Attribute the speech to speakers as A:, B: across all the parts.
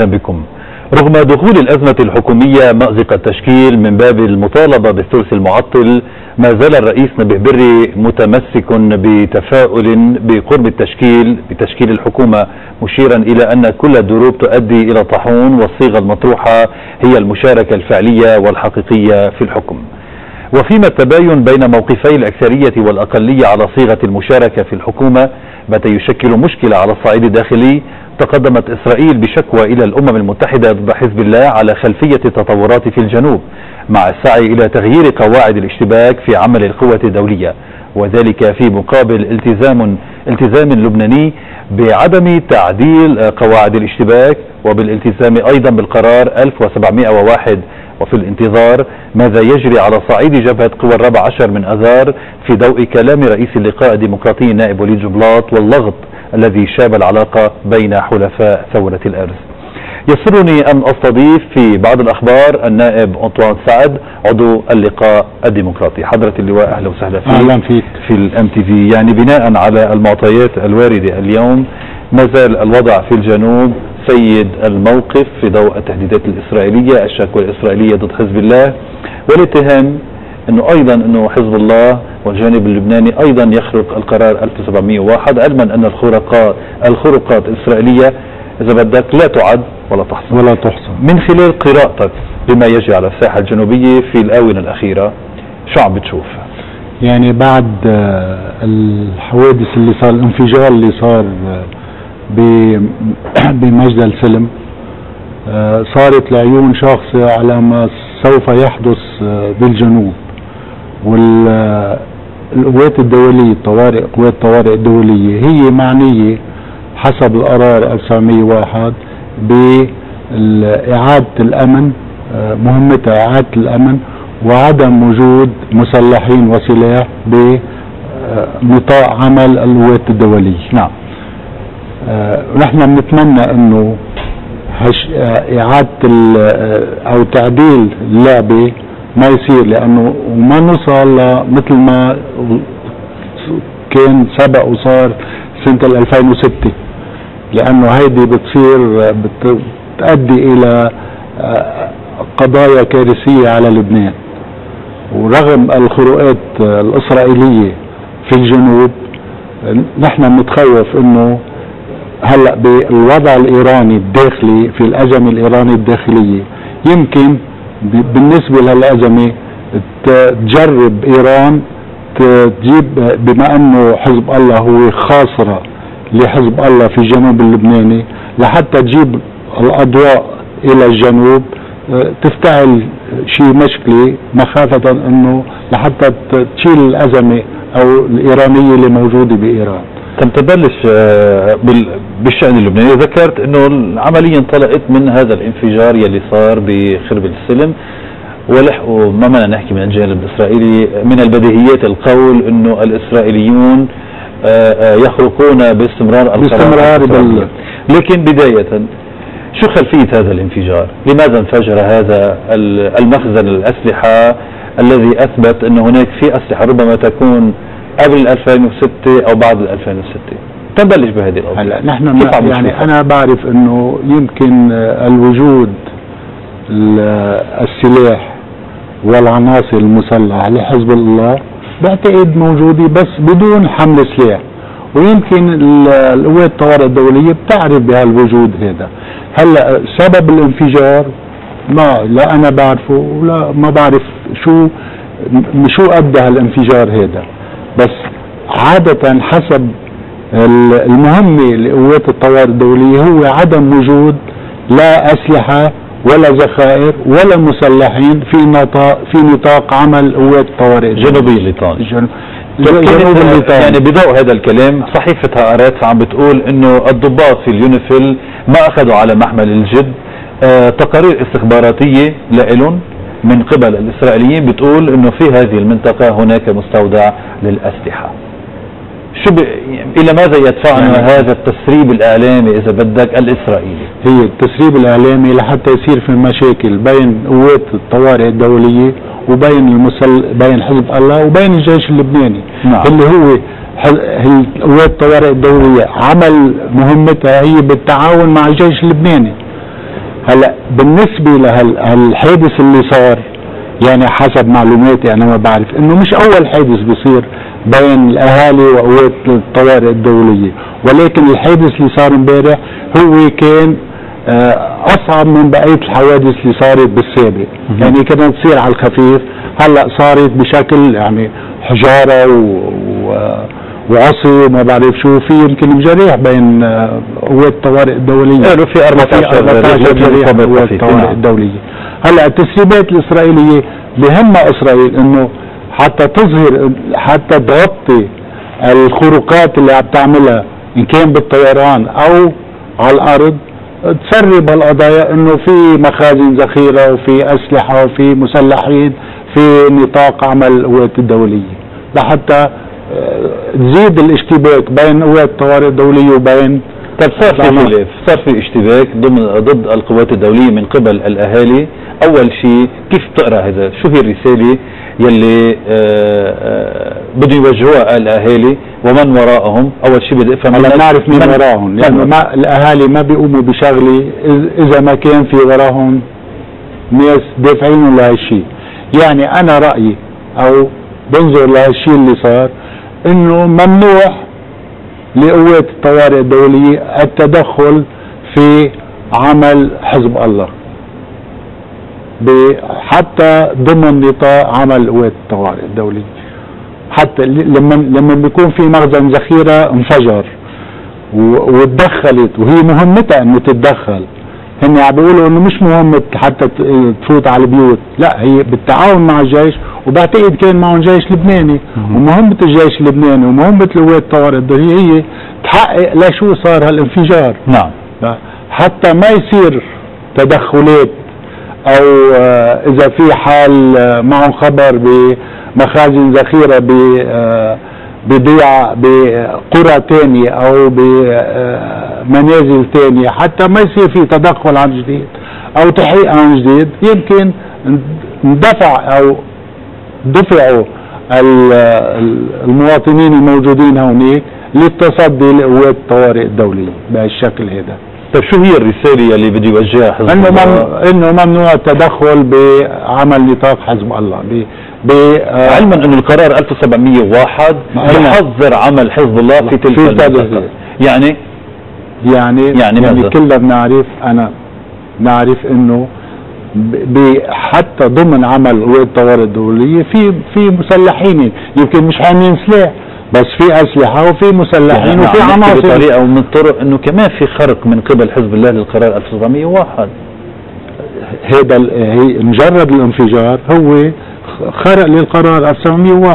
A: أهلا بكم. رغم دخول الأزمة الحكومية مأزق التشكيل من باب المطالبة بالثلث المعطل، ما زال الرئيس نبيه بري متمسك بتفاؤل بقرب بتشكيل الحكومة، مشيرا إلى أن كل الدروب تؤدي إلى طاحون، والصيغة المطروحة هي المشاركة الفعلية والحقيقية في الحكم. وفيما التباين بين موقفي الأكثرية والأقلية على صيغة المشاركة في الحكومة بات يشكل مشكلة على الصعيد الداخلي، تقدمت إسرائيل بشكوى إلى الأمم المتحدة ضد حزب الله على خلفية التطورات في الجنوب، مع السعي إلى تغيير قواعد الاشتباك في عمل القوى الدولية، وذلك في مقابل التزام لبناني بعدم تعديل قواعد الاشتباك، وبالالتزام أيضا بالقرار 1701. وفي الانتظار ماذا يجري على صعيد جبهة قوى 14 من أذار في ضوء كلام رئيس اللقاء الديمقراطي النائب وليد جبلاط واللغط الذي شاب العلاقة بين حلفاء ثورة الأرز. يسرني أن أستضيف في بعض الأخبار النائب أنطوان سعد عضو اللقاء الديمقراطي. حضرة اللواء أهلا وسهلا فيك.
B: أهلا فيك.
A: في الMTV. يعني بناء على المعطيات الواردة اليوم، ما زال الوضع في الجنوب سيد الموقف في ضوء التهديدات الإسرائيلية، الشكوى الإسرائيلية ضد حزب الله، والاتهام أنه أيضا أنه حزب الله والجانب اللبناني أيضا يخرق القرار 1701، علما أن الخروقات الإسرائيلية إذا بدك لا تعد ولا تحصى. من خلال قراءتك بما يجري على الساحة الجنوبية في الآونة الأخيرة، شو عم بتشوف؟
B: يعني بعد الحوادث اللي صار، الانفجار اللي صار بمجد السلم، صارت لعيون شاخصة على ما سوف يحدث بالجنوب، والقوات الدولية قوات الطوارئ الدولية هي معنية حسب القرار 1901 بإعادة الأمن، مهمتها إعادة الأمن وعدم وجود مسلحين وسلاح بنطاق عمل القوات الدولية.
A: نعم.
B: نحن بنتمنى انه اعادة او تعديل اللعبة ما يصير، لانه وما نوصل مثل ما كان سبق وصار سنة 2006، لانه هيدي بتؤدي الى قضايا كارثية على لبنان. ورغم الخروقات الاسرائيلية في الجنوب، نحن بنتخوف انه هلا بالوضع الايراني الداخلي، في الازمه الايرانيه الداخليه، يمكن بالنسبه للازمه تجرب ايران تجيب، بما انه حزب الله هو خاصره لحزب الله في الجنوب اللبناني، لحتى تجيب الاضواء الى الجنوب، تفتعل شيء مشكله مخافه انه لحتى تشيل الازمه او الايرانيه اللي موجوده بايران.
A: تبلش بالشأن اللبناني. ذكرت انه العملية انطلقت من هذا الانفجار يلي صار بخرب السلم، ولحقوا ما بدنا نحكي من الجانب الاسرائيلي، من البديهيات القول انه الاسرائيليون يخرقون باستمرار لكن بداية شو خلفية هذا الانفجار؟ لماذا انفجر هذا المخزن الأسلحة الذي أثبت أن هناك في أسلحة ربما تكون قبل 2006 أو بعد 2006؟ تنبلش بهذه القضية.
B: هلا نحن يعني أنا بعرف أنه يمكن الوجود السلاح والعناصر المسلحة لحزب الله بعتقد موجودة بس بدون حمل سلاح، ويمكن القوات الطوارئ الدولية بتعرف بهالوجود هذا. هلا سبب الانفجار لا أنا بعرفه ولا ما بعرف شو أدى هالانفجار هذا، بس عادة حسب المهمة لقوات الطوارئ الدولية هو عدم وجود لا أسلحة ولا ذخائر ولا مسلحين في نطاق عمل قوات الطوارئ
A: جنوبي الليطاني. يعني بضوء هذا الكلام، صحيفة هآرتس عم بتقول انه الضباط في اليونيفيل ما اخذوا على محمل الجد تقارير استخباراتية لإلهم من قبل الإسرائيليين بتقول انه في هذه المنطقة هناك مستودع للأسلحة. إلى ماذا يدفعنا هذا التسريب الإعلامي إذا بدك الإسرائيلي؟
B: هي التسريب الإعلامي لحتى يصير في مشاكل بين قوات الطوارئ الدولية وبين بين حزب الله وبين الجيش اللبناني.
A: نعم.
B: اللي هو قوات الطوارئ الدولية عمل مهمتها هي بالتعاون مع الجيش اللبناني. هلا بالنسبة لهالحادث اللي صار، يعني حسب معلوماتي انا ما بعرف انه مش اول حادث بيصير بين الاهالي وقوات الطوارئ الدولية، ولكن الحادث اللي صار امبارح هو كان اصعب من بقية الحوادث اللي صارت بالسابق. يعني كانت تصير على الخفيف، هلا صارت بشكل يعني حجارة وعصي وما بعرف شو، في يمكن مجريح بين قوات الطوارئ الدولية.
A: قالوا في 14
B: جريح قوات الطوارئ الدولية. هلا التسريبات الإسرائيلية بهمها إسرائيل انه حتى تظهر، حتى تغطي الخروقات اللي عم تعملها ان كان بالطيران او على الارض، تسرب القضايا انه في مخازن ذخيرة وفي اسلحة وفي مسلحين في نطاق عمل القوات الدولية، لحتى تزيد الاشتباك بين قوات الطوارئ الدولية وبين.
A: طيب صار في خلاف، صار في اشتباك ضد القوات الدولية من قبل الاهالي. اول شيء كيف بتقرا هذا؟ شو هي الرسالة يلي بده يوجهوها الاهالي ومن وراءهم؟ اول شيء بدي افهم.
B: هلا نعرف مين وراهم، لانه الاهالي ما بيقوموا بشغله اذا ما كان في وراهم ناس دافعين لهالشيء. يعني انا رايي او بنظر لهالشيء اللي صار انه ممنوع لقوات الطوارئ الدولية التدخل في عمل حزب الله، حتى ضمن نطاق عمل قوات الطوارئ الدولية. حتى لما بيكون في مخزن ذخيرة انفجر وتدخلت، وهي مهمتها انه تتدخل، هن عم بيقولوا انه مش مهمة حتى تفوت على البيوت، لا هي بالتعاون مع الجيش، وبعتقد كان معهم جيش لبناني، ومهمة الجيش اللبناني ومهمة القوات الطوارئ الدولية هي تحقق لشو صار هالانفجار.
A: نعم.
B: حتى ما يصير تدخلات او اذا في حال معهم خبر بمخازن ذخيرة بضيعة بقرى تانية او بمنازل تانية، حتى ما يصير في تدخل عن جديد او تحقيق عن جديد. يمكن اندفع او دفعوا المواطنين الموجودين هونيك للتصدي لقوات الطوارئ الدولية بهالشكل هذا.
A: طيب شو هي الرسالة اللي بده يوجهها حزب الله؟
B: انه ممنوع التدخل بعمل نطاق حزب الله،
A: علما انه القرار 1701 يحظر عمل حزب الله في تلك المنطقة. يعني
B: كلنا نعرف انه حتى ضمن عمل قوات الطوارئ الدولية في مسلحين، يمكن مش حاملين سلاح بس في اسلحه وفي مسلحين وفي عناصر
A: بطريقه ومن الطرق انه كمان في خرق من قبل حزب الله للقرار 1701.
B: هذا مجرد الانفجار هو خرق للقرار 1701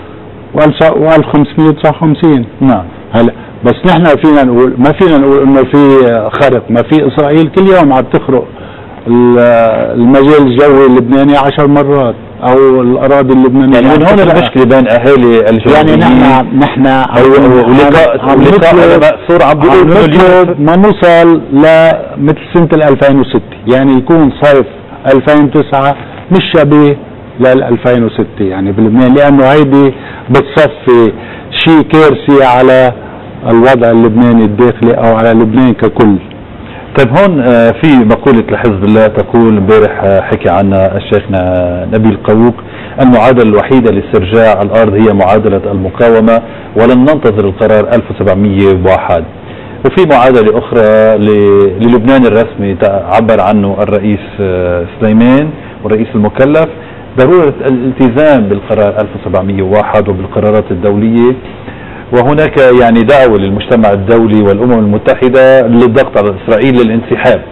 B: و1559. نعم. هلا بس نحن ما فينا نقول انه في خرق، ما في اسرائيل كل يوم عم تخرق المجال الجوي اللبناني 10 مرات او الاراضي اللبنانيه.
A: يعني من هون المشكله بين اهالي الجنوبيين.
B: يعني نحن
A: ولقاء صور عم بيقولوا
B: انه ما نوصل لمثل سنه 2006، يعني يكون صيف 2009 مش شبيه لل 2006 يعني بلبنان، لانه هيدي بتصفي شيء كارثي على الوضع اللبناني الداخلي او على لبنان ككل.
A: طيب هون في مقولة لحزب الله تقول، امبارح حكي عنها الشيخنا نبيل قووق، المعادلة الوحيدة لاسترجاع الأرض هي معادلة المقاومة ولن ننتظر القرار 1701. وفي معادلة أخرى للبنان الرسمي عبر عنه الرئيس سليمان والرئيس المكلف، ضرورة الالتزام بالقرار 1701 وبالقرارات الدولية، وهناك يعني دعوة للمجتمع الدولي والأمم المتحدة للضغط على إسرائيل للانسحاب.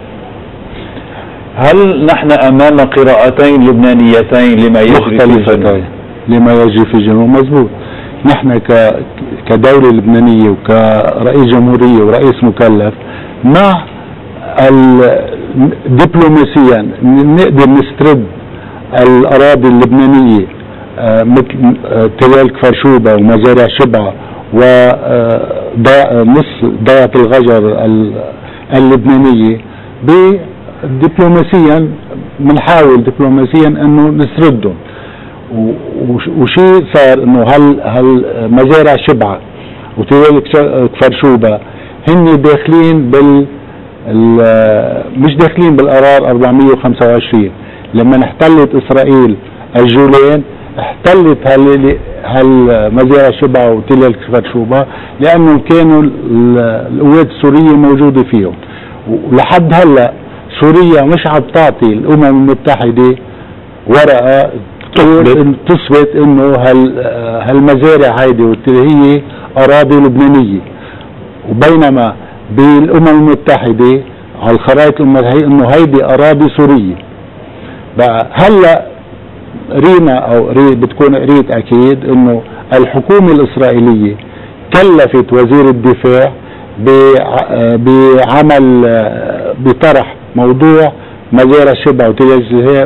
A: هل نحن أمام قراءتين لبنانيتين لما يجري في الجنوب؟
B: لما يجري في الجنوب مضبوط. نحن كدولة لبنانية وكرئيس جمهورية ورئيس مكلف مع دبلوماسيا نقدر نسترد الأراضي اللبنانية مثل تلال كفرشوبة ومزارع شبعة ونص ضيعة الغجر اللبنانية دبلوماسيا، بنحاول دبلوماسيا انه نسردهم. وشيء صار انه هل مزارع شبعة وتلال كفرشوبة هن داخلين مش داخلين بالقرار 425. لما احتلت اسرائيل الجولان احتلت هالمزارع شبع وتل كفر شوبا لانه كانوا القوات السوريه موجوده فيهم. ولحد هلا سوريا مش عم تعطي الامم المتحده ورقه تثبت انه هالمزارع هيدي هي اراضي لبنانيه، وبينما بالامم المتحده على الخرائط انه هيدي اراضي سوريه. بقى هلا رينا او بتكون قريت اكيد انه الحكومه الاسرائيليه كلفت وزير الدفاع بعمل بطرح موضوع مزارع شبع وتل الزهاء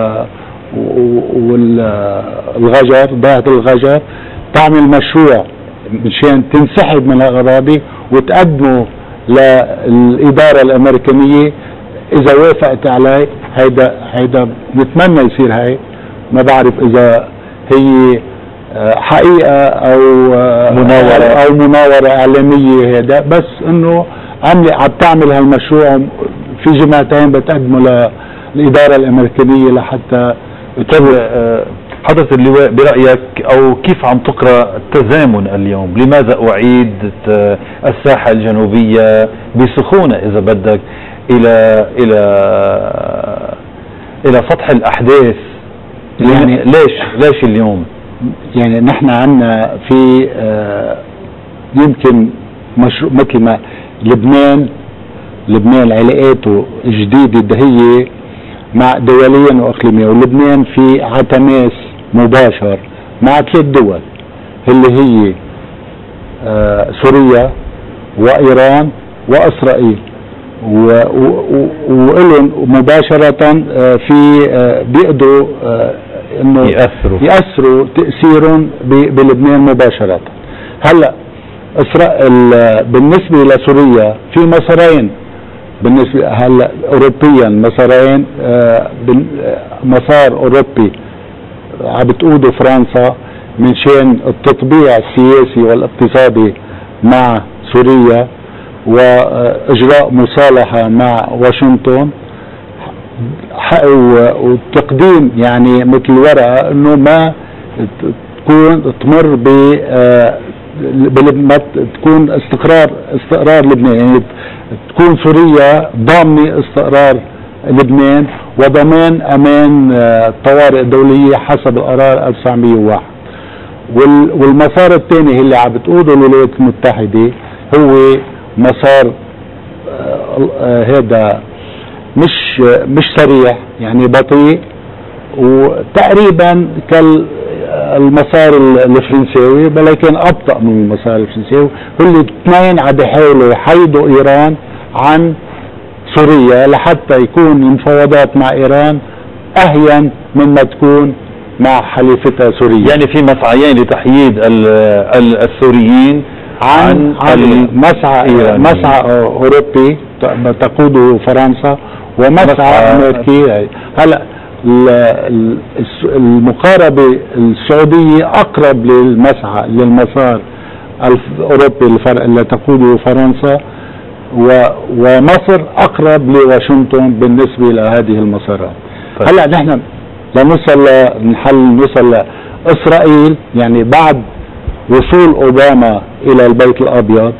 B: والغجر، ضاعة الغجر، تعمل مشروع مشان تنسحب من الأراضي وتقدمه للإدارة الأمريكانية. إذا وافقت عليه هيدا نتمنى يصير، هاي ما بعرف إذا هي حقيقة أو مناورة إعلامية هذا، بس إنه عم تعمل هالمشروع في جماعتين بتقدمه للإدارة الأمريكانية لحتى
A: حضرة اللواء برأيك أو كيف عم تقرأ التزامن اليوم؟ لماذا أعيد الساحة الجنوبية بسخونة إذا بدك إلى سطح الأحداث؟ يعني ليش اليوم؟
B: يعني نحن عندنا في يمكن مشروع مثل ما لبنان علاقاته جديدة هي مع دوليا واقليميا، ولبنان في تماس مباشر مع 3 دول اللي هي سوريا وايران واسرائيل، وإلهم مباشرة في بيقدروا انه يأثروا تأثيرهم بلبنان مباشرة. هلا بالنسبة لسوريا في مسارين، بالنسبة هلا اوروبيا مسارين، مسار اوروبي عم بتقوده فرنسا من شان التطبيع السياسي والاقتصادي مع سوريا واجراء مصالحة مع واشنطن وتقديم يعني مثل ورقة انه ما تمر تكون استقرار لبنان، يعني تكون سوريا ضامنة استقرار لبنان وضمان امان الطوارئ الدولية حسب القرار 1901. والمسار الثاني اللي عم بتقوده الولايات المتحدة هو مسار هذا مش سريع، يعني بطيء وتقريبا كالمسار الفرنساوي ولكن ابطأ من المسار الفرنساوي. هول الاثنين عم بيحاولوا يحيدوا ايران عن سوريا لحتى يكون المفاوضات مع ايران اهين مما تكون مع حليفتها سوريا.
A: يعني في مسعيين لتحييد السوريين عن
B: مسعى اوروبي تقوده فرنسا ومسعى امريكي. هلا المقاربة السعودية اقرب للمسار الاوروبي اللي تقوده فرنسا، ومصر اقرب لواشنطن بالنسبة لهذه المسارات. هلا نحن نوصل لاسرائيل، يعني بعد وصول اوباما الى البيت الابيض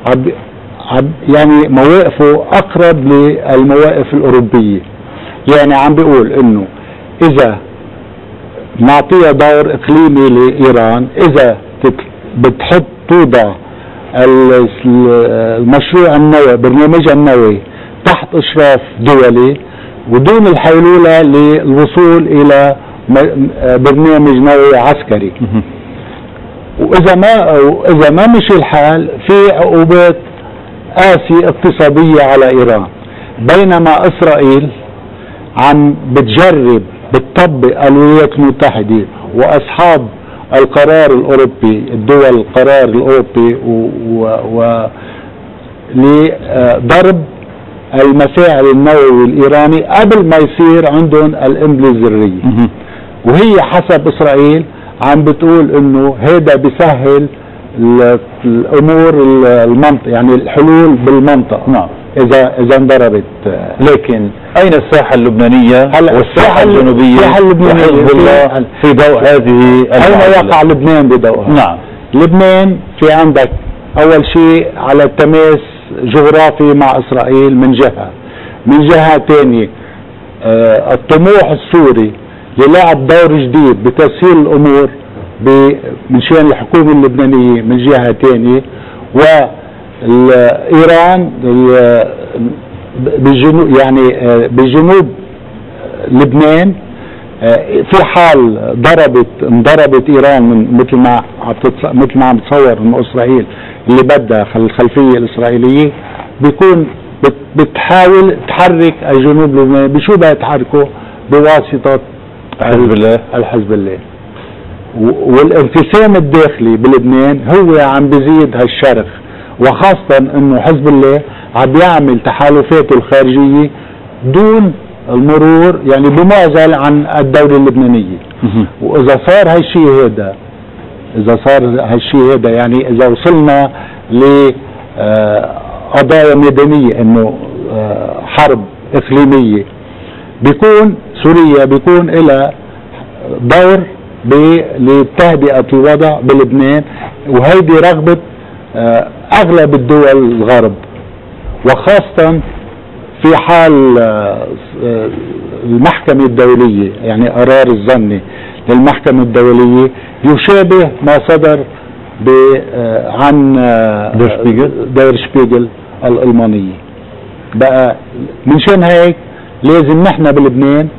B: يعني مواقفه اقرب للمواقف الاوروبية. يعني عم بيقول انه اذا نعطيها دور اقليمي لايران، اذا بتحط توضع المشروع النووي برنامجها النووي تحت اشراف دولي ودون الحيلولة للوصول الى برنامج نووي عسكري، واذا ما مشي الحال في عقوبات قاسية اقتصادية على ايران. بينما اسرائيل عم بتطبق الولايات المتحدة واصحاب القرار الاوروبي، الدول القرار الاوروبي لضرب المفاعل النووي الايراني قبل ما يصير عندهم القنبلة الذرية. وهي حسب اسرائيل عم بتقول انه هذا بيسهل الامور المنطقة، يعني الحلول بالمنطقة.
A: نعم.
B: اذا انضربت.
A: لكن اين الساحه اللبنانيه والساحه الجنوبيه وحزب الله في ضوء هذه
B: اين يقع لبنان بضوءها؟
A: نعم،
B: لبنان في عندك اول شيء على التماس جغرافي مع اسرائيل من جهه ثانيه الطموح السوري للعب دور جديد بتسهيل الامور من شان الحكومه اللبنانيه من جهه ثانيه، وايران بالجنوب يعني بجنوب لبنان في حال انضربت ايران من مثل ما عم تصور انه اسرائيل اللي بدها الخلفيه الاسرائيليه بيكون بتحاول تحرك الجنوب اللبناني. بشو بدها تحركه؟ بواسطه الحزب الله. والانقسام الداخلي بلبنان هو عم بيزيد هالشرخ، وخاصة انه حزب الله عم يعمل تحالفاته الخارجية دون المرور يعني بمعزل عن الدولة اللبنانية. واذا صار هالشيء هذا يعني اذا وصلنا لقضايا ميدانية انه حرب اقليمية، بيكون سوريا بيكون لها دور لتهدئة الوضع بلبنان، وهيدي رغبة اغلب الدول الغرب، وخاصة في حال المحكمة الدولية يعني قرار الظني للمحكمة الدولية يشابه ما صدر عن دير شبيغل الألمانية. بقى من شان هيك لازم نحن بلبنان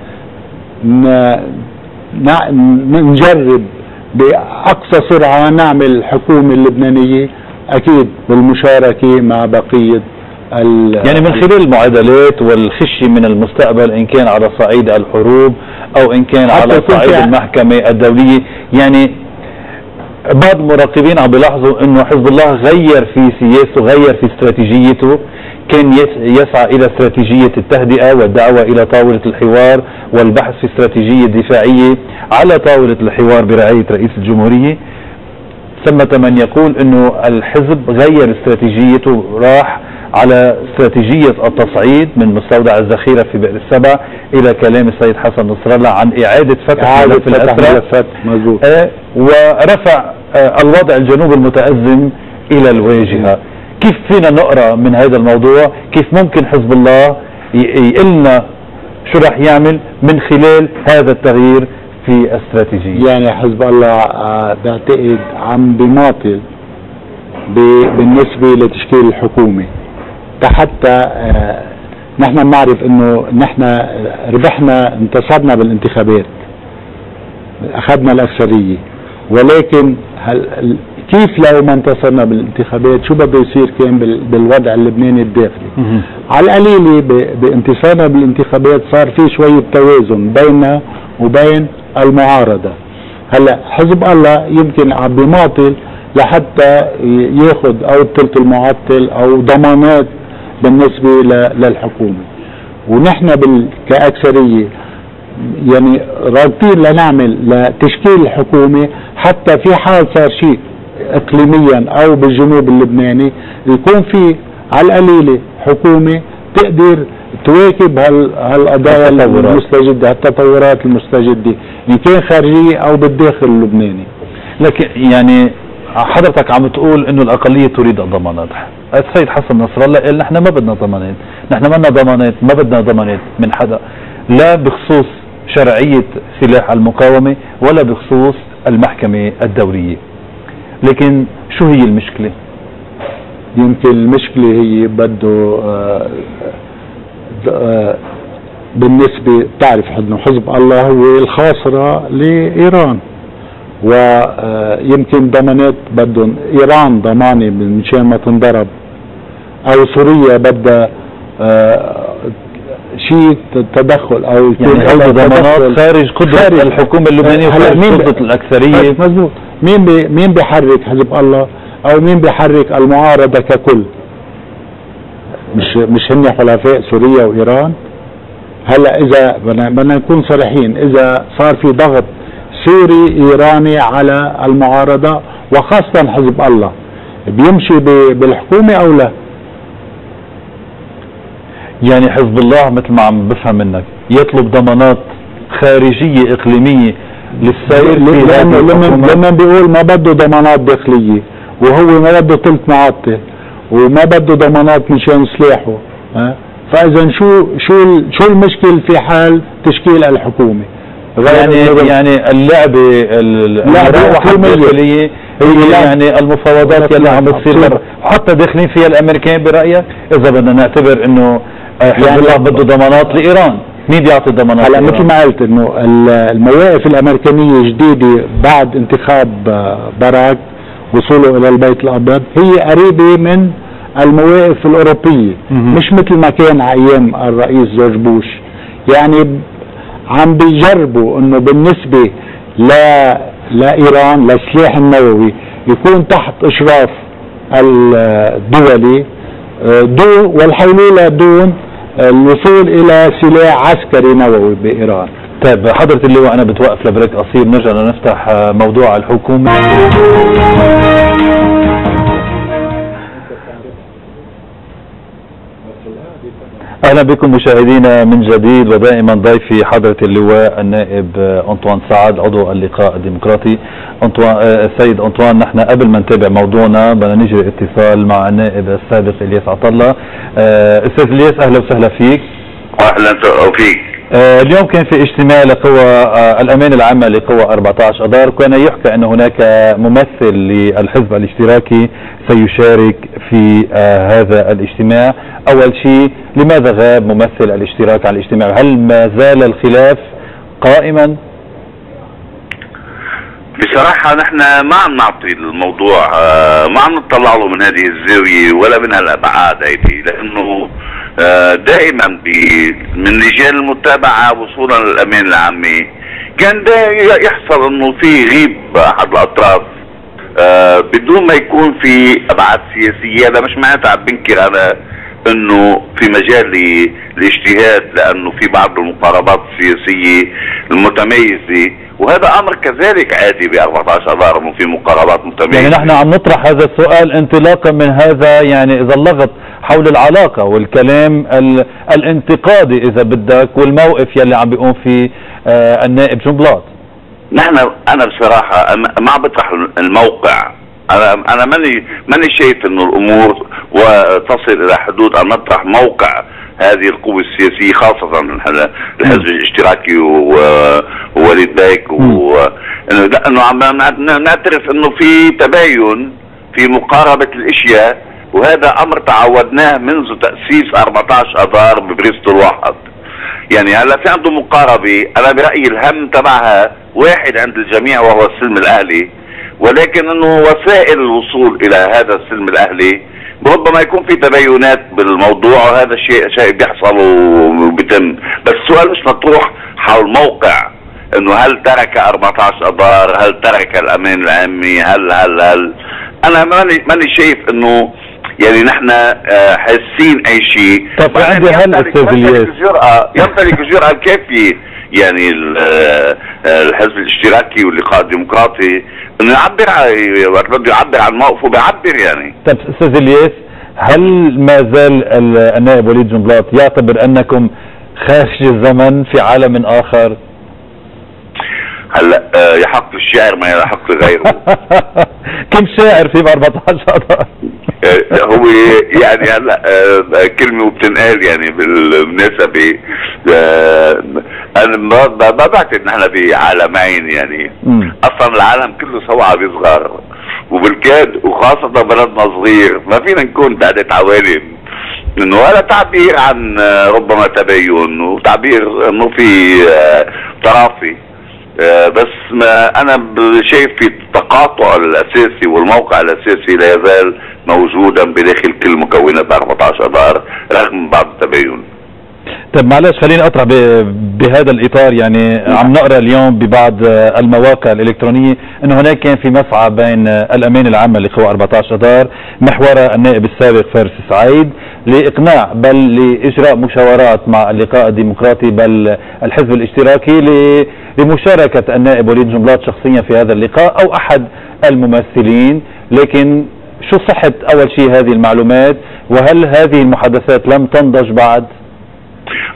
B: نجرب بأقصى سرعة نعمل الحكومة اللبنانية أكيد بالمشاركة مع بقية
A: يعني من خلال المعادلات والخشي من المستقبل إن كان على صعيد الحروب أو إن كان على صعيد المحكمة الدولية. يعني بعض المراقبين عم بيلاحظوا إنه حزب الله غير في سياسته، غير في استراتيجيته، كان يسعى إلى استراتيجية التهدئة والدعوة إلى طاولة الحوار والبحث في استراتيجية دفاعية على طاولة الحوار برعاية رئيس الجمهورية. ثمة من يقول إنه الحزب غير استراتيجيته، راح على استراتيجية التصعيد من مستودع الذخيرة في بئر السبع إلى كلام السيد حسن نصر الله عن إعادة فتح ملف الأسرى، ورفع الوضع الجنوب المتأزم إلى الواجهة. كيف فينا نقرأ من هذا الموضوع؟ كيف ممكن حزب الله يقلنا شو رح يعمل من خلال هذا التغيير في استراتيجية؟
B: يعني حزب الله بعتقد عم بماطل بالنسبة لتشكيل الحكومة، حتى نحن بنعرف انه نحن ربحنا انتصرنا بالانتخابات، اخذنا الاكثرية، ولكن كيف لو ما انتصرنا بالانتخابات شو بده يصير كان بالوضع اللبناني الداخلي؟ على القليلة بانتصارنا بالانتخابات صار في شوية توازن بيننا وبين المعارضة. هلا حزب الله يمكن عم بيماطل لحتى ياخذ او الثلث المعطل او ضمانات بالنسبة للحكومة، ونحن كأكثرية يعني رابطين لنعمل لتشكيل الحكومة حتى في حال صار شيء اقليميا او بالجنوب اللبناني يكون في على القليلة حكومة تقدر تواكب هالقضايا المستجدة، التطورات المستجدة ان كان خارجية او بالداخل اللبناني.
A: لكن يعني حضرتك عم تقول انه الاقلية تريد الضمانات. السيد حسن نصر الله قال نحن ما بدنا ضمانات، نحن ما بدنا ضمانات، ما بدنا ضمانات من حدا، لا بخصوص شرعية سلاح المقاومة ولا بخصوص المحكمة الدولية. لكن شو هي المشكلة؟
B: يمكن المشكلة هي بده بالنسبة تعرف انه حزب الله هو الخاصرة لإيران، ويمكن ضمانات بدهم إيران ضمانة من شان ما تنضرب، أو سوريا بدها شيء تدخل أو
A: يعني هذه ضمانات خارج قدرة الحكومة اللبنانية وخارج قدرة الأكثرية.
B: مظبوط. مين بيحرك حزب الله أو مين بيحرك المعارضة ككل؟ مش هن حلفاء سوريا وإيران؟ هلا إذا بدنا نكون صريحين، إذا صار في ضغط سوري إيراني على المعارضة وخاصة حزب الله بيمشي بالحكومة أو لا؟
A: يعني حزب الله مثل ما عم بفهم منك يطلب ضمانات خارجية إقليمية للسير
B: لما بيقول ما بده ضمانات داخلية وهو ما بده ثلث معطل وما بده ضمانات مشان سلاحه، فاذا شو المشكل في حال تشكيل الحكومة؟
A: يعني اللعبة الداخلية هي يعني المفاوضات يلي عم بتصير حتى داخلين فيها الامريكان برأيك؟ اذا بدنا نعتبر انه حزب الله بده ضمانات لايران، مين بيعطي ضمانات؟
B: هلا مثل ما قلت انه المواقف الامريكانية جديدة بعد انتخاب باراك وصوله الى البيت الابيض هي قريبة من المواقف الاوروبية، مش مثل ما كان على ايام الرئيس جورج بوش. يعني عم بيجربوا انه بالنسبة لإيران للسلاح النووي يكون تحت إشراف الدولي والحيلولة دون الوصول إلى سلاح عسكري نووي بإيران.
A: طيب حضرة اللواء أنا بتوقف لبريك قصير، نرجع لنفتح موضوع الحكومة. اهلا بكم مشاهدينا من جديد، ودائما ضيفي حضرة اللواء النائب أنطوان سعد عضو اللقاء الديمقراطي. السيد أنطوان، نحن قبل ما نتابع موضوعنا بدنا نجري اتصال مع النائب السابق الياس عطله. استاذ الياس اهلا وسهلا فيك.
C: اهلا وفيك.
A: اليوم كان في اجتماع لقوى الأمان العامة لقوى 14 أذار، وكان يحكى أن هناك ممثل للحزب الاشتراكي سيشارك في هذا الاجتماع. أول شيء، لماذا غاب ممثل الاشتراك عن الاجتماع؟ هل ما زال الخلاف قائما؟
C: بصراحة نحن ما عم نعطي الموضوع، ما عم نطلع له من هذه الزاوية ولا من هالأبعاد هيدي، لأنه دائما من لجان المتابعة وصولا للأمان العامي كان يحصل انه في غيب احد الاطراف بدون ما يكون في ابعاد سياسية. هذا مش معناتها عم بنكر انا انه في مجال الاجتهاد، لانه في بعض المقاربات السياسية المتميزة، وهذا امر كذلك عادي ب 14 اذار انه في مقاربات متميزة.
A: يعني نحن عم نطرح هذا السؤال انطلاقا من هذا، يعني اذا اللغط حول العلاقة والكلام الانتقادي اذا بدك والموقف يلي عم بيقوم فيه النائب جنبلاط.
C: انا بصراحة ما عم بطرح الموقع، انا ماني شايف انه الامور وتصل الى حدود ان نطرح موقع هذه القوة السياسية، خاصة الحزب الاشتراكي ووليد بايك، انه عم نعترف انه في تباين في مقاربة الاشياء، وهذا امر تعودناه منذ تأسيس 14 اذار ببريستول واحد. يعني هلا في عنده مقاربة، انا برأيي الهم تبعها واحد عند الجميع وهو السلم الاهلي، ولكن انه وسائل الوصول الى هذا السلم الاهلي ربما يكون في تباينات بالموضوع، وهذا شيء بيحصل وبيتم. بس السؤال مش مطروح حول موقع انه هل ترك 14 اذار، هل ترك الامان العامي، هل انا ماني شايف انه يعني نحن حاسين اي شيء.
A: طب عندي هل استاذ الياس
C: يمتلك الجرأة الكافية يعني الحزب الاشتراكي واللقاء الديمقراطي انه بده يعبر عن موقفه بيعبر يعني.
A: طب استاذ الياس، هل ما زال النائب وليد جنبلاط يعتبر انكم خارج الزمن في عالم اخر؟
C: هلا يحق الشاعر ما يحق غيره.
A: كم شاعر في 14 اذار؟
C: هو يعني هلا كلمه وبتنقال يعني بالمناسبه. انا ما بعتقد نحن بعالمين، يعني اصلا العالم كله سوا عم يصغر، وبالكاد وخاصه بلدنا صغير ما فينا نكون بعدة عوالم. انه هذا تعبير عن ربما تباين، وتعبير انه في ترافي، بس ما انا شايف في التقاطع الاساسي والموقع الاساسي لا يزال موجودا بداخل كل مكونات 14 اذار رغم بعض التباين.
A: طيب معلش خليني اطرح بهذا الاطار، يعني عم نقرا اليوم ببعض المواقع الالكترونيه انه هناك كان في مسعى بين الامان العامه لقوى 14 اذار محور النائب السابق فارس سعيد لاقناع بل لاجراء مشاورات مع اللقاء الديمقراطي بل الحزب الاشتراكي لمشاركه النائب وليد جنبلاط شخصيا في هذا اللقاء او احد الممثلين. لكن شو صحه اول شيء هذه المعلومات، وهل هذه المحادثات لم تنضج بعد؟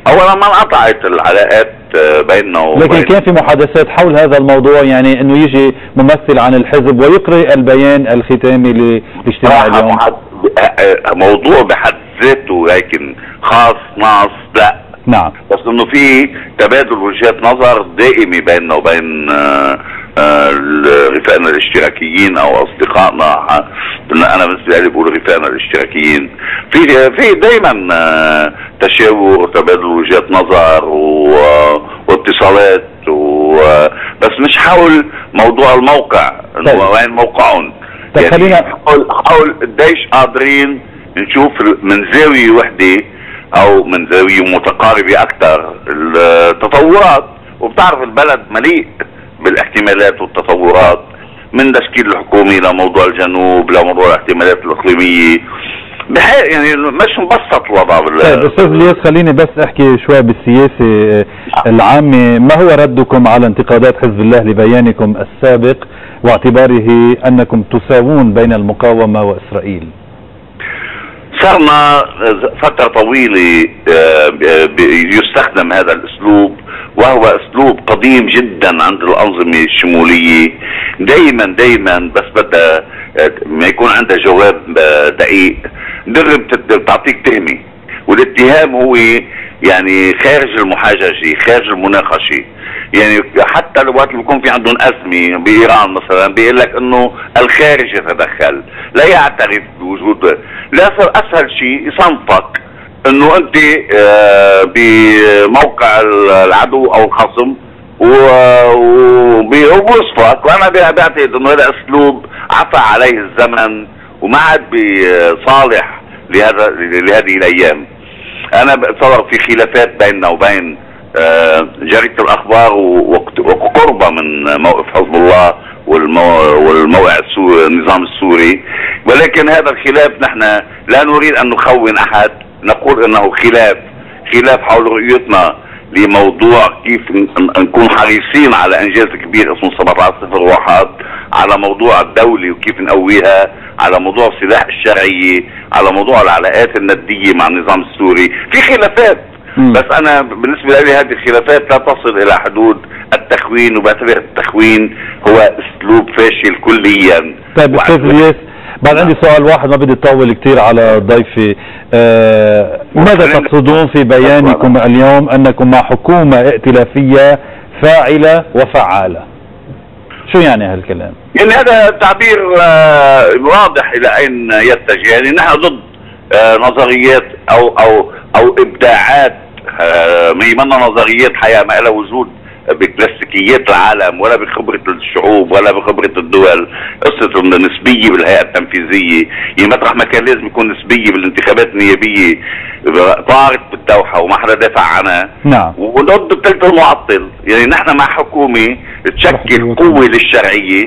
C: اولا ما انقطعت العلاقات بيننا
A: لكن كان في محادثات حول هذا الموضوع، يعني انه يجي ممثل عن الحزب ويقرأ البيان الختامي لاجتماع اليوم.
C: موضوع بحد ذاته، لكن خاص ناس لا.
A: نعم.
C: بس انه في تبادل وجهات نظر دائمي بيننا وبين رفاقنا الاشتراكيين او اصدقائنا. انا بالنسبه لي بقول رفاقنا الاشتراكيين في دائما تشاور، تبادل وجهات نظر واتصالات بس مش حول موضوع الموقع، انه وين موقعهم. يعني حول قديش قادرين نشوف من زاويه وحده او من زاويه متقاربه اكثر التطورات. وبتعرف البلد مليء بالاحتمالات والتطورات، من تشكيل الحكومي لموضوع الجنوب لموضوع الاحتمالات الاقليميه. يعني مش مبسط الوضع.
A: طيب استاذ الياس، خليني بس احكي شوي بالسياسه العامه. ما هو ردكم على انتقادات حزب الله لبيانكم السابق واعتباره انكم تساوون بين المقاومه واسرائيل؟
C: صارنا فتره طويله يستخدم هذا الاسلوب، وهو اسلوب قديم جدا عند الانظمه الشموليه. دائما بس بدها ما يكون عندها جواب دقيق درب تعطيك تهمه، والاتهام هو يعني خارج المحاججه، خارج المناقشه. يعني حتى الوقت اللي بيكون في عندهم ازمه بايران مثلا بيقول لك انه الخارج يتدخل، لا يعترف بوجود. لا صار اسهل شيء يصنفك انه انت بموقع العدو او الخصم وبيوصفك. وانا بعتقد انه هذا اسلوب عفى عليه الزمن وما عاد بصالح لهذه الايام. انا بتصور في خلافات بيننا وبين جريدة الاخبار وقربة من موقف حزب الله والموقع النظام السوري، ولكن هذا الخلاف نحن لا نريد ان نخون احد. نقول انه خلاف حول رؤيتنا لموضوع كيف نكون حريصين على انجاز كبير اسمه 1701، على موضوع الدولة وكيف نقويها، على موضوع السلاح الشرعية، على موضوع العلاقات الندية مع النظام السوري. في خلافات بس انا بالنسبة لي هذه الخلافات لا تصل الى حدود التخوين، وبعتبر التخوين هو اسلوب فاشل كليا.
A: طيب استاذ الياس، بعد عندي سؤال واحد ما بدي اطول كثير على ضيفي. ماذا تقصدون في بيانكم اليوم انكم مع حكومة ائتلافية فاعلة وفعالة؟ شو يعني هالكلام؟
C: يعني هذا تعبير واضح الى اين يتجه. يعني نحن ضد نظريات او ابداعات ما يمنى نظريات حياة ما لها وجود بكلاسيكيات العالم ولا بخبرة الشعوب ولا بخبرة الدول. قصة النسبية بالهيئة التنفيذية، يعني مطرح ما كان لازم يكون نسبية بالانتخابات النيابية طارت بالدوحة وما حدا دافع عنها.
A: نعم.
C: وضد الثلث المعطل. يعني نحن مع حكومة تشكل قوة للشرعية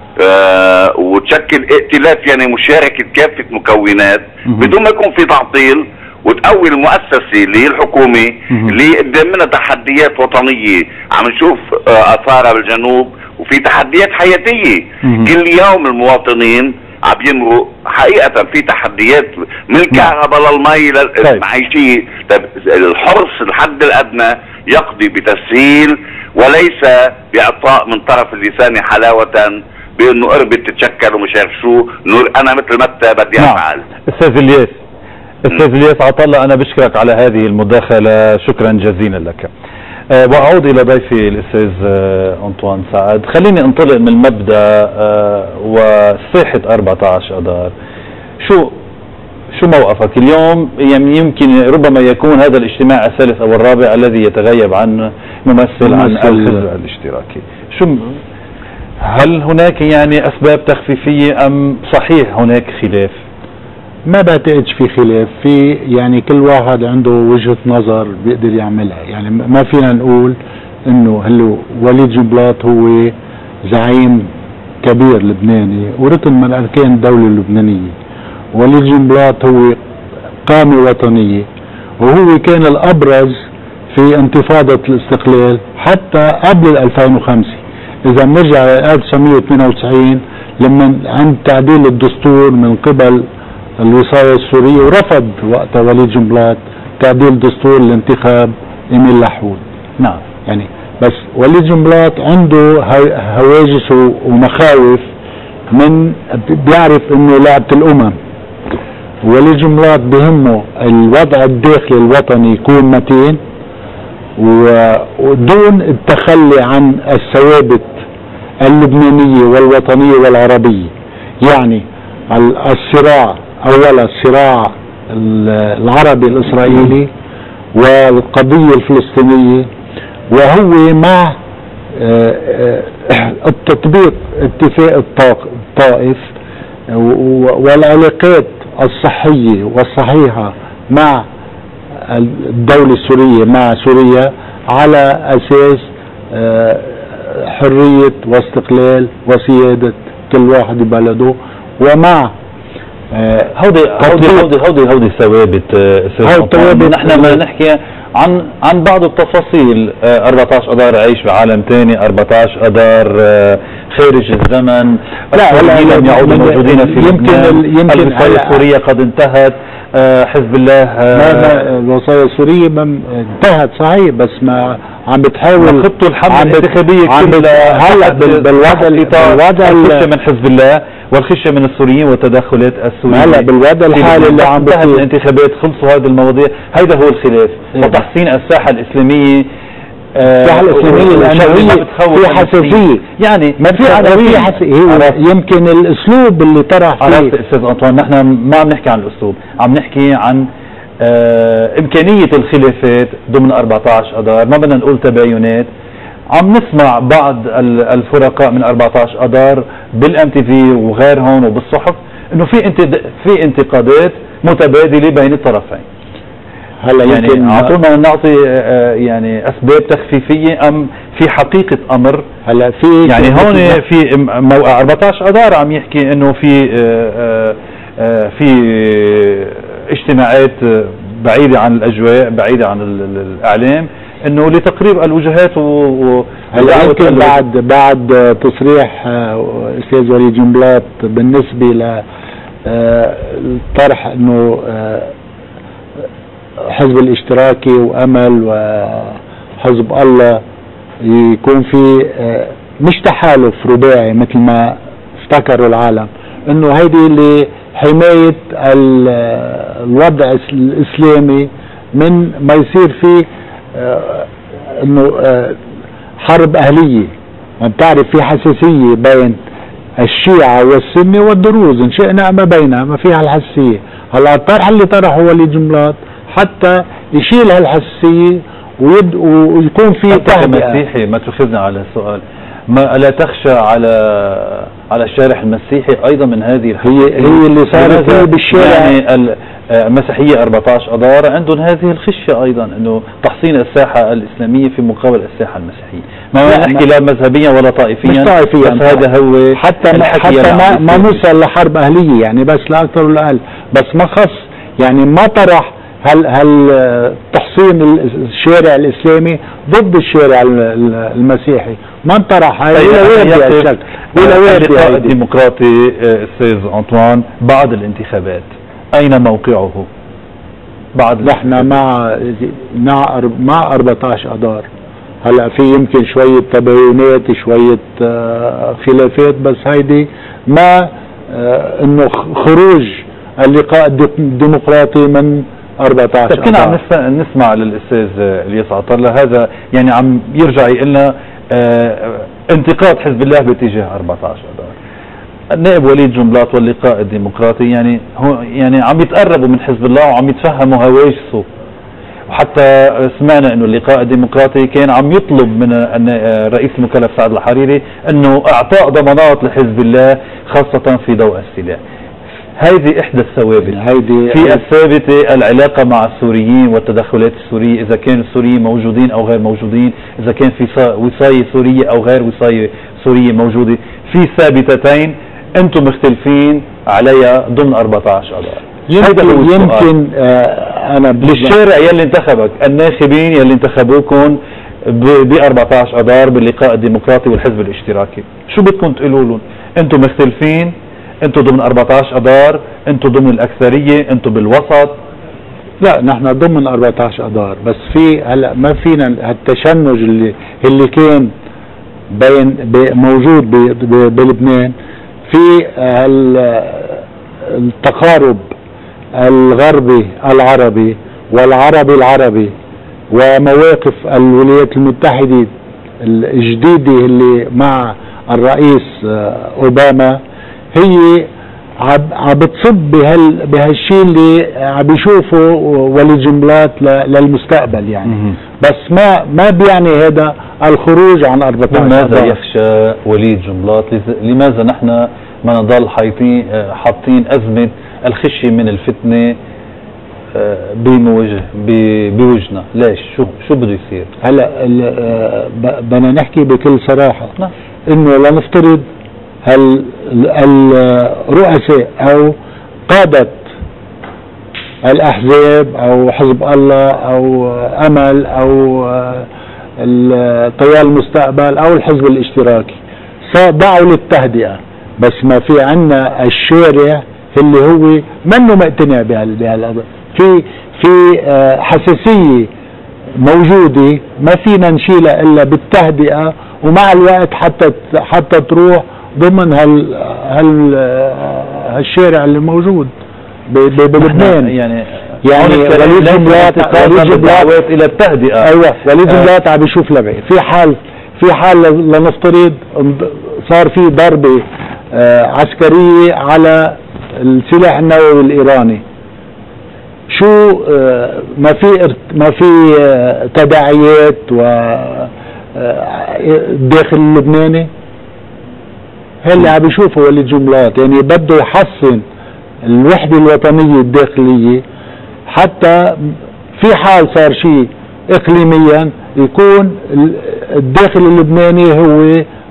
C: وتشكل ائتلاف، يعني مشاركة كافة مكونات بدون ما يكون في تعطيل، وتقوي المؤسسة اللي هي الحكومة اللي قدام منها تحديات وطنية عم نشوف اثارها بالجنوب، وفي تحديات حياتية كل يوم المواطنين عم يمروا حقيقة في تحديات من الكهرباء للمي للمعيشية. الحرص الحد الادنى يقضي بتسهيل وليس باعطاء من طرف اللسان حلاوة بانه قربت تتشكل ومش عارف شو. انا مثل ما بدي افعل.
A: استاذ الياس عطله، انا بشكرك على هذه المداخلة، شكرا جزيلا لك. واعود الى ضيفي الاستاذ أنطوان سعد. خليني انطلق من المبدا وصيحة 14 اذار. شو موقفك اليوم؟ يعني يمكن ربما يكون هذا الاجتماع الثالث او الرابع الذي يتغيب عن ممثل عن الحزب الاشتراكي. هل هناك يعني اسباب تخفيفية ام صحيح هناك خلاف؟
B: ما بعتقدش في خلاف. في يعني كل واحد عنده وجهة نظر بيقدر يعملها. يعني ما فينا نقول انه هلو وليد جنبلاط هو زعيم كبير لبناني وركن من اركان الدولة اللبنانية. وليد جنبلاط هو قامة وطنية، وهو كان الابرز في انتفاضة الاستقلال حتى قبل 2005. اذا بنرجع ل 1992 لما عند تعديل الدستور من قبل الوصاية السورية، ورفض وقتها وليد جنبلاط تعديل دستور الانتخاب إيميل لحود.
A: نعم.
B: يعني بس وليد جنبلاط عنده هواجس ومخاوف، من بيعرف انه لعبة الامم. وليد جنبلاط بهمه الوضع الداخلي الوطني يكون متين ودون التخلي عن الثوابت اللبنانية والوطنية والعربية. يعني الصراع اولا الصراع العربي الاسرائيلي والقضية الفلسطينية، وهو مع التطبيق اتفاق الطائف والعلاقات الصحية والصحيحة مع الدولة السورية مع سوريا على أساس حرية واستقلال وسيادة كل واحد ببلده، ومع
A: هودي ثوابت. نحن ما نحكي عن بعض التفاصيل. 14 اذار عيش بعالم ثاني، 14 اذار خارج الزمن، السوريين لم يعودوا موجودين في لبنان، الوصاية السورية قد انتهت، حزب الله
B: الوصاية السورية انتهت صحيح، بس ما عم بتحاول
A: خطوا الحملة الانتخابية كلها
B: هلا بالوضع
A: الخشية من حزب الله والخشية من السوريين والتدخلات السورية.
B: هلا بالوضع الحالي اللي عم
A: انتهت الانتخابات، خلصوا هذه المواضيع، هيدا هو الخلاف وتحسين الساحة الإسلامية.
B: الساحة الإسلامية لأنه في حساسية، يعني ما في حساسية. يمكن الأسلوب اللي طرح فيه
A: أستاذ أنطوان، نحن ما عم نحكي عن الأسلوب، عم نحكي عن إمكانية الخلافات ضمن 14 أذار. ما بدنا نقول تباينات. عم نسمع بعض الفرقاء من 14 أذار بالMTV وغيرهم وبالصحف انه في انتقادات متبادلة بين الطرفين.
B: هلا
A: يعني اعطونا نعطي يعني اسباب تخفيفية ام في حقيقة امر.
B: هلا في
A: يعني هون في موقع 14 اذار عم يحكي انه في اجتماعات بعيدة عن الاجواء، بعيدة عن الاعلام، انه لتقريب الوجهات
B: هلا يمكن بعد تصريح استاذ وليد جنبلاط بالنسبه ل الطرح انه حزب الاشتراكي وامل وحزب الله يكون في مش تحالف رباعي مثل ما افتكروا العالم، انه هيدي لحمايه الوضع الاسلامي من ما يصير فيه انه حرب اهليه. ما بتعرف في حساسيه بين الشيعة والسنة والدروز، ان شئنا ام ابينا ما فيها الحساسية. هلا الطرح اللي طرحه وليد جنبلاط حتى يشيل هالحساسية ويكون في
A: تهدئة. مسيحي ما تأخذنا على السؤال، ما لا تخشى على الشارع المسيحي ايضا من هذه
B: هي اللي صارت فيه بالشارع.
A: يعني المسيحية 14 أذار عندهم هذه الخشية ايضا، انه تحصين الساحة الاسلامية في مقابل الساحة المسيحية. ما نحكي لا مذهبيا ولا طائفيا،
B: مش طائفيا،
A: بس هذا هو
B: حتى ما نوصل لحرب اهلية يعني، بس لا اكثر ولا اقل. بس ما خص يعني ما طرح هل تحصين الشارع الاسلامي ضد الشارع المسيحي، ما انطرح هاي
A: ولا وارد الديمقراطي. استاذ أنطوان بعد الانتخابات اين موقعه؟
B: نحن مع 14 اذار. هلا في يمكن شوية تباينات شوية خلافات، بس هيدي ما انه خروج اللقاء الديمقراطي من 14
A: طيب كنا عم نسمع للأستاذ الياس عطلة، هذا يعني عم يرجع يقلنا انتقاد حزب الله باتجاه 14 أذار. النائب وليد جنبلاط واللقاء الديمقراطي يعني عم يتقربوا من حزب الله وعم يتفهموا هواجسه، وحتى سمعنا انه اللقاء الديمقراطي كان عم يطلب من الرئيس المكلف سعد الحريري انه اعطاء ضمانات لحزب الله خاصة في ضوء السلاح. هذه احدى الثوابت. في الثابتة العلاقة مع السوريين والتدخلات السورية، اذا كان السوريين موجودين او غير موجودين، اذا كان في وصاية سورية او غير وصاية سورية موجودة، في ثابتتين انتم مختلفين عليها ضمن 14 أذار.
B: يمكن انا
A: للشارع يلي انتخبك، الناخبين يلي انتخبوكم ب 14 أذار باللقاء الديمقراطي والحزب الاشتراكي، شو بدكم تقولوا لهم؟ انتم مختلفين، انتم ضمن 14 أذار، انتم ضمن الاكثرية، انتم بالوسط،
B: لا نحن ضمن 14 اذار، بس في هلا ما فينا التشنج اللي كان موجود بلبنان، في التقارب الغربي العربي والعربي العربي ومواقف الولايات المتحدة الجديدة اللي مع الرئيس أوباما هي عم بتصب بهالشيء اللي عم بيشوفه وليد جنبلاط للمستقبل يعني. بس ما بيعني هذا الخروج عن 14.
A: لماذا يخشى وليد جنبلاط؟ لماذا نحن ما نضل حاطين أزمة الخشية من الفتنة بوجهنا؟ ليش؟ شو بده يصير؟
B: هلا بدنا نحكي بكل صراحة انه لنفترض الرؤساء او قادة الاحزاب او حزب الله او امل او تيار المستقبل او الحزب الاشتراكي دعوا للتهدئة، بس ما في عنا الشارع اللي هو منه مقتنع بهالقضية، في حساسية موجودة ما فينا نشيلها الا بالتهدئة، ومع الوقت حتى تروح ضمن هالشارع اللي موجود بلبنان.
A: يعني
B: وليد جنبلاط
A: الى التهدئة.
B: ايوه وليد جنبلاط عم بيشوف لبعيد. في حال لنفترض صار في ضربة عسكرية على السلاح النووي الإيراني، شو ما في تداعيات داخل اللبناني؟ اللي عم بيشوفه وليد جنبلاط يعني بده يحسن الوحدة الوطنية الداخلية، حتى في حال صار شيء إقليميا يكون الداخل اللبناني هو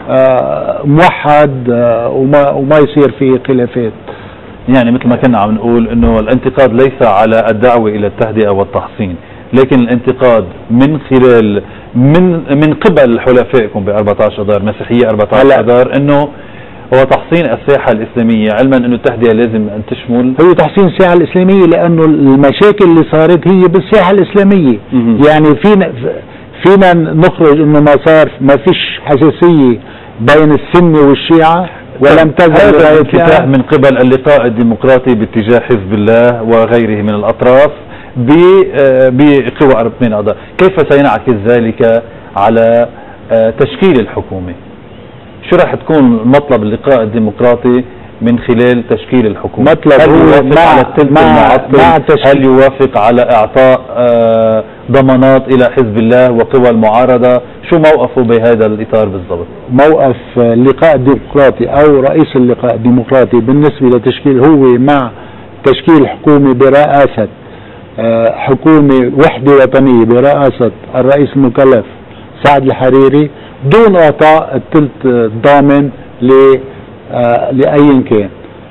B: موحد وما يصير فيه خلافات.
A: يعني مثل ما كنا عم نقول انه الانتقاد ليس على الدعوة الى التهدئة والتحصين، لكن الانتقاد من خلال من قبل حلفائكم ب 14 اذار، مسيحية 14 اذار، انه هو تحصين الساحة الإسلامية، علما انه التهدئة لازم ان تشمل
B: هو تحصين الساحة الإسلامية، لانه المشاكل اللي صارت هي بالساحة الإسلامية. يعني فينا نخرج انه ما فيش حساسية بين السنة والشيعة، ولم تزل
A: هذا الانفتاح من قبل اللقاء الديمقراطي باتجاه حزب الله وغيره من الأطراف بقوى 8 أعضاء، كيف سينعكس ذلك على تشكيل الحكومة؟ شو راح تكون مطلب اللقاء الديمقراطي من خلال تشكيل الحكومة؟
B: مطلب
A: هل يوافق على الثلث المعطل؟ هل يوافق على إعطاء ضمانات إلى حزب الله وقوى المعارضة؟ شو موقفه بهذا الإطار بالضبط؟
B: موقف اللقاء الديمقراطي أو رئيس اللقاء الديمقراطي بالنسبة لتشكيل هو مع تشكيل حكومة برئاسة حكومة وحدة وطنية برئاسة الرئيس المكلف سعد الحريري، دون إعطاء الثلث الضامن لأي كان،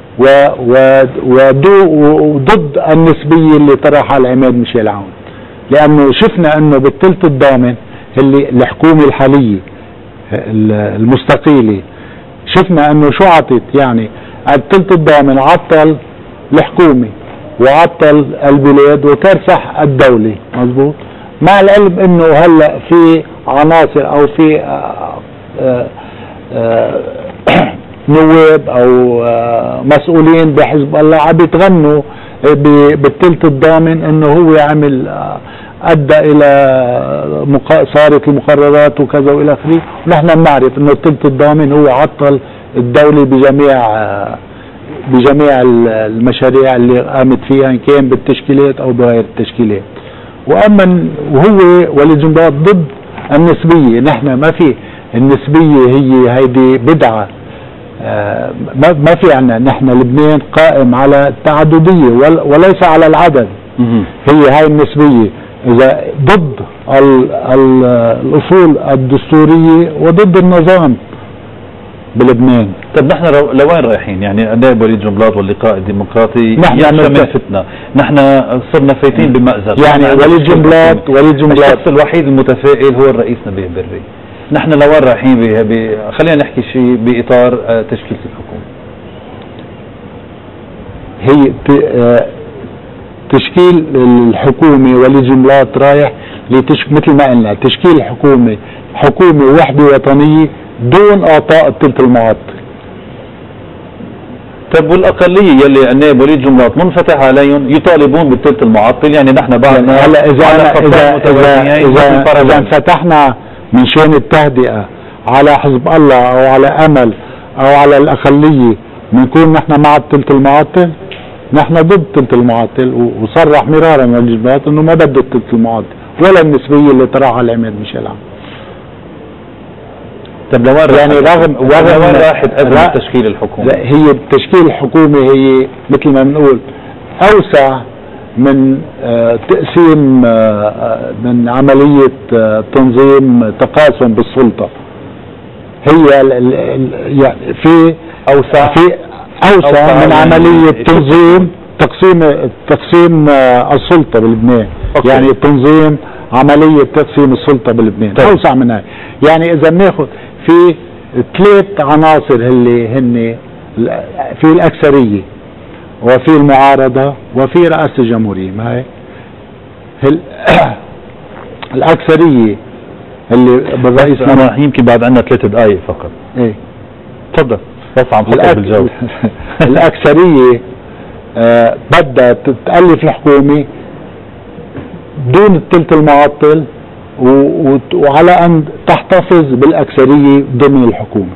B: وضد النسبية اللي طرحها العماد ميشيل عون، لأنه شفنا أنه بالثلث الضامن اللي الحكومة الحالية المستقيلة، شفنا أنه شو عطت، يعني الثلث الضامن عطل الحكومة وعطل البلاد وكرسح الدولة، مظبوط، مع العلم أنه هلأ في عناصر أو في نواب او مسؤولين بحزب الله عم بيتغنوا بالثلث الضامن انه هو عمل ادى الى صارت المقررات وكذا والى اخره، ونحن بنعرف انه الثلث الضامن هو عطل الدولة بجميع المشاريع اللي قامت فيها ان كان بالتشكيلات او بغير التشكيلات. واما وهو وليد جنبلاط ضد النسبية، نحن ما في النسبية، هي هيدي بدعة، ما في عنا، نحن لبنان قائم على التعددية وليس على العدد. هي هاي النسبية إذا ضد الأصول الدستورية وضد النظام بلبنان.
A: طب نحن لوين رايحين؟ يعني النائب وليد جنبلاط واللقاء الديمقراطي يخشى من فتنة، نحن صرنا فايتين بمأزق.
B: يعني وليد جنبلاط
A: الشخص الوحيد المتفائل هو الرئيس نبيه بري. نحن لوين رايحين خلينا نحكي شيء بإطار تشكيلة الحكومة.
B: هي تشكيل الحكومة والجملات رايح مثل ما قلنا تشكيل حكومة وحدة وطنية دون اعطاء الثلث المعطل.
A: طيب والأقلية يلي النائب وليد جملات منفتح عليهم يطالبون بالثلث المعطل، يعني نحن بعد
B: هلا إذا انفتحنا من شان التهدئة على حزب الله أو على أمل أو على الأقلية بنكون نحن مع الثلث المعطل. نحن ضد الثلث المعطل، وصرح مرارا وليد جملات إنه ما بده الثلث المعطل ولا النسبية اللي طرحها العماد ميشيل عون.
A: طب لوين
B: يعني رغم
A: راحت أزمة تشكيل الحكومة؟
B: هي تشكيل الحكومة هي مثل ما بنقول أوسع من تقسيم من عملية تنظيم تقاسم بالسلطة. هي يعني في أوسع من عملية تنظيم تقسيم السلطة بلبنان. يعني تنظيم عملية تقسيم السلطة بلبنان أوسع منها. يعني إذا بناخذ في 3 عناصر اللي هن في الأكثرية وفي المعارضة وفي رئاسة الجمهورية. ما هي الأكثرية اللي بالرئيس
A: أنا يمكن بعد عنا 3 دقائق فقط.
B: ايه
A: تفضل بس عم فكر بالجو.
B: الأكثرية بدها تألف الحكومة دون الثلث المعطل وعلى أن تحتفظ بالأكثرية ضمن الحكومة.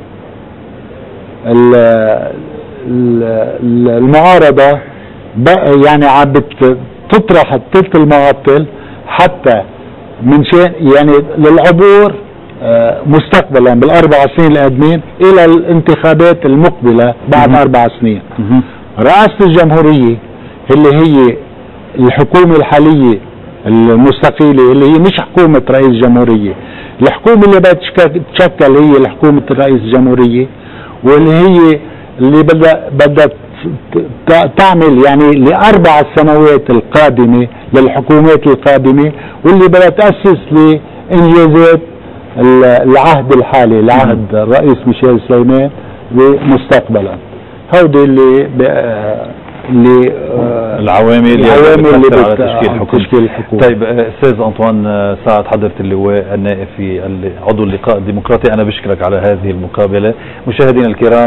B: المعارضة يعني عم تطرح الثلث المعطل حتى من شان يعني للعبور مستقبلا بال4 سنين القادمين إلى الانتخابات المقبلة بعد 4 سنين. رئاسة الجمهورية اللي هي الحكومة الحالية المستقيلة اللي هي مش حكومة رئيس جمهورية. الحكومة اللي بتشكل هي الحكومة الرئيس الجمهورية، واللي هي اللي بدها تعمل يعني ل4 سنوات القادمة للحكومات القادمة، واللي بدها تأسس لإنجازات العهد الحالي العهد الرئيس ميشيل سليمان ومستقبلا. هودي
A: العوامل اللي على تشكيل الحكومة. طيب استاذ انطوان سعد حضرة اللواء النائب في عضو اللقاء الديمقراطي، انا بشكرك على هذه المقابلة. مشاهدينا الكرام